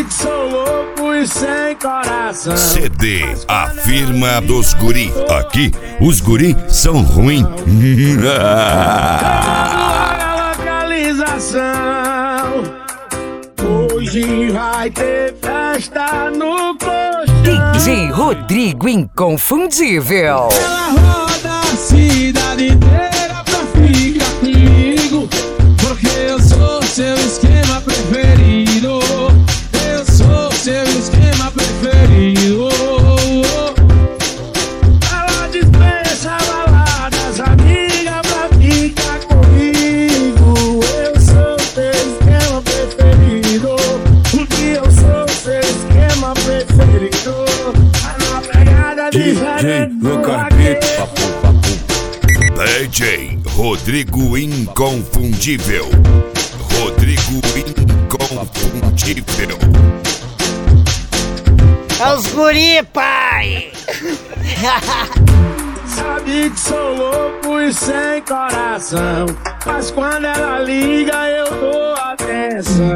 Sabe que sou louco e sem coração. CD, a firma dos guri. Aqui, os guri são ruins. A localização. Hoje vai ter festa no colchão. DJ Rodrigo Inconfundível. Ela roda a cidade inteira pra ficar comigo, porque eu sou seu esquema preferido. Eu sou seu esquema preferido. Ela dispensa baladas, amiga, pra ficar comigo. Eu sou seu esquema preferido, porque eu sou seu esquema preferido. Na pegada diferente do DJ Rodrigo Inconfundível. Rodrigo Inconfundível. É os guri, pai! Sabe que sou louco e sem coração, mas quando ela liga eu dou atenção.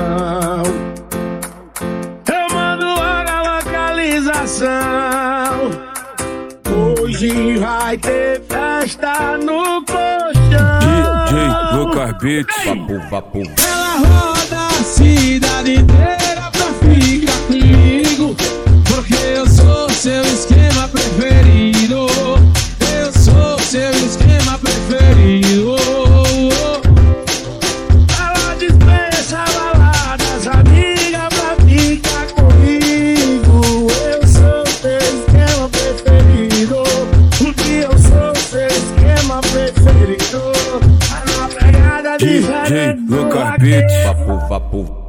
Eu mando logo a localização. Hoje vai ter festa no colchão. DJ Lucas Beats. Ela roda a cidade inteira pra ficar comigo, porque eu sou seu esquema preferido. Eu sou seu esquema preferido. Ela dispensa baladas, amiga, pra ficar comigo. Eu sou seu esquema preferido, porque eu sou seu esquema preferido. Na pegada diferente DJ Lucas Beats.